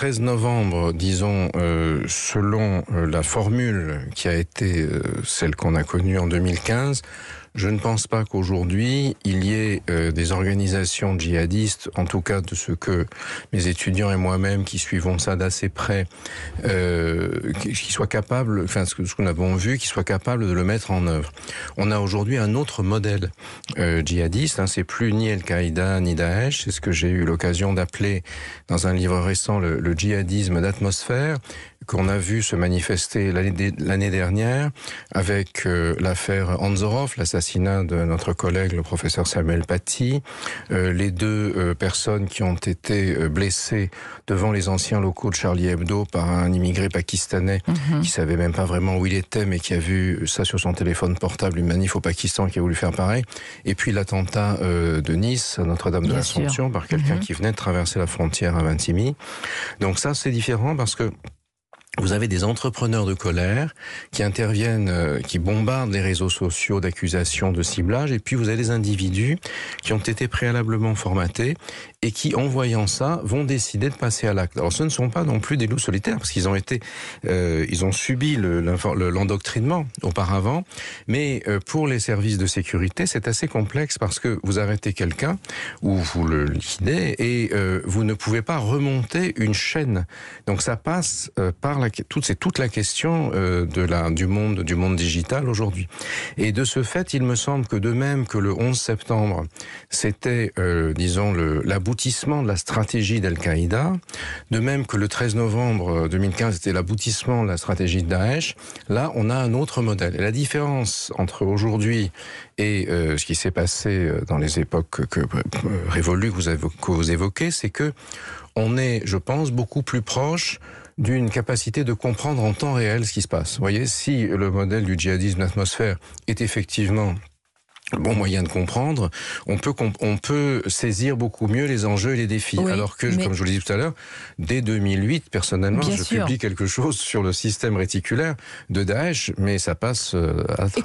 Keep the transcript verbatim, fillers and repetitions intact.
treize novembre, disons, euh, selon euh, la formule qui a été euh, celle qu'on a connue en deux mille quinze, je ne pense pas qu'aujourd'hui, il y ait euh, des organisations djihadistes, en tout cas de ce que mes étudiants et moi-même qui suivons ça d'assez près, euh, qui, qui soient capables, enfin ce que, ce que nous avons vu, qui soient capables de le mettre en œuvre. On a aujourd'hui un autre modèle euh, djihadiste, hein, c'est plus ni Al-Qaïda ni Daesh, c'est ce que j'ai eu l'occasion d'appeler dans un livre récent le, le djihadisme d'atmosphère, qu'on a vu se manifester l'année, l'année dernière avec euh, l'affaire Anzorov, l'assassinat de notre collègue le professeur Samuel Paty, euh, les deux euh, personnes qui ont été euh, blessées devant les anciens locaux de Charlie Hebdo par un immigré pakistanais mmh. qui savait même pas vraiment où il était mais qui a vu ça sur son téléphone portable, une manif au Pakistan qui a voulu faire pareil, et puis l'attentat euh, de Nice, Notre-Dame de l'Assomption, par quelqu'un mmh. qui venait de traverser la frontière à Vintimille. Donc ça c'est différent parce que vous avez des entrepreneurs de colère qui interviennent, euh, qui bombardent les réseaux sociaux d'accusations de ciblage, et puis vous avez des individus qui ont été préalablement formatés et qui, en voyant ça, vont décider de passer à l'acte. Alors ce ne sont pas non plus des loups solitaires, parce qu'ils ont été, euh, ils ont subi le, l'endoctrinement auparavant, mais euh, pour les services de sécurité, c'est assez complexe parce que vous arrêtez quelqu'un ou vous le liquidez et euh, vous ne pouvez pas remonter une chaîne. Donc ça passe euh, par la, toute, c'est toute la question euh, de la, du monde, du monde digital aujourd'hui. Et de ce fait, il me semble que de même que le onze septembre, c'était, euh, disons, le, l'aboutissement de la stratégie d'Al-Qaïda, de même que le treize novembre deux mille quinze était l'aboutissement de la stratégie de Daesh, là on a un autre modèle. Et la différence entre aujourd'hui et euh, ce qui s'est passé dans les époques que, que, euh, révolues que vous, avez, que vous évoquez, c'est que on est, je pense, beaucoup plus proche d'une capacité de comprendre en temps réel ce qui se passe. Vous voyez, si le modèle du djihadisme d'atmosphère est effectivement le bon moyen de comprendre, on peut, on peut saisir beaucoup mieux les enjeux et les défis. Oui, alors que, mais... comme je vous l'ai dit tout à l'heure, dès deux mille huit, personnellement, Bien je sûr. publie quelque chose sur le système réticulaire de Daesh, mais ça passe à travers.